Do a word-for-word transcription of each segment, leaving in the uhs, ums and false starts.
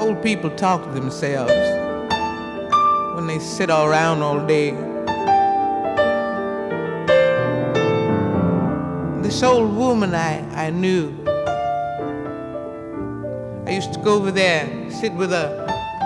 old people talk to themselves when they sit all around all day. This old woman I, I knew, I used to go over there and sit with her.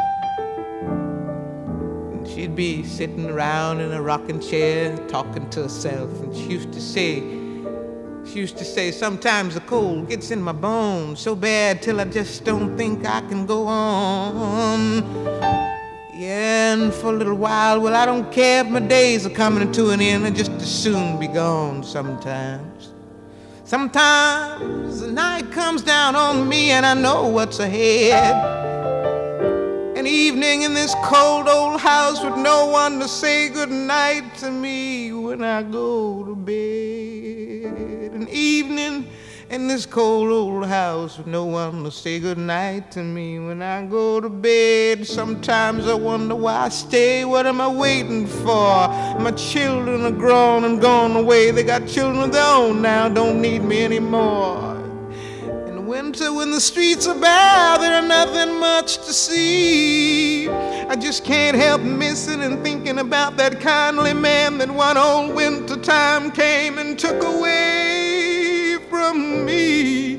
And she'd be sitting around in a rocking chair talking to herself. And she used to say, she used to say, sometimes the cold gets in my bones so bad till I just don't think I can go on. Yeah, and for a little while, well, I don't care if my days are coming to an end. I just as soon be gone sometimes. Sometimes the night comes down on me and I know what's ahead. An evening in this cold old house with no one to say goodnight to me when I go to bed. An evening in this cold old house with no one to say goodnight to me when I go to bed. Sometimes I wonder why I stay. What am I waiting for? My children are grown and gone away. They got children of their own now, don't need me anymore. In winter when the streets are bare, there are nothing much to see. I just can't help missing and thinking about that kindly man that one old winter time came and took away from me.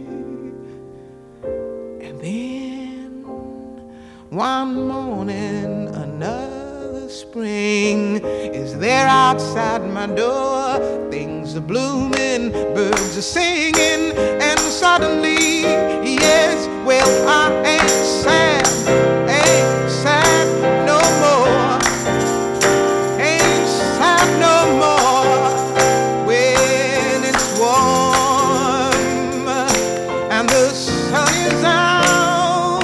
And then one morning another spring is there outside my door. Things are blooming, birds are singing, and suddenly, yes, well, I ain't sad, ain't sad no more, ain't sad no more when it's warm and the sun is out.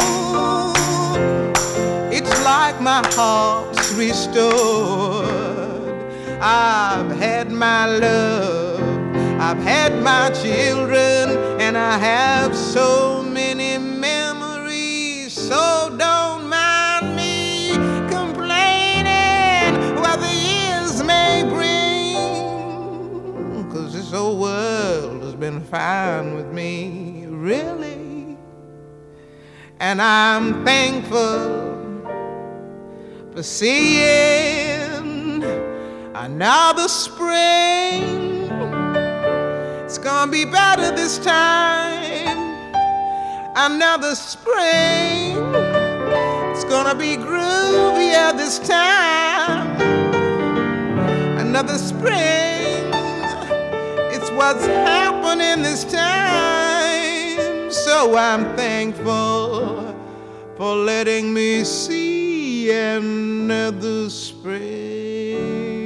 It's like my heart's restored. I've had my love, I've had my children, and I have so many memories. So don't mind me complaining what the years may bring, 'cause this old world has been fine with me, really. And I'm thankful for seeing another spring. It's gonna be better this time. Another spring. It's gonna be groovier this time. Another spring. It's what's happening this time. So I'm thankful for letting me see another spring.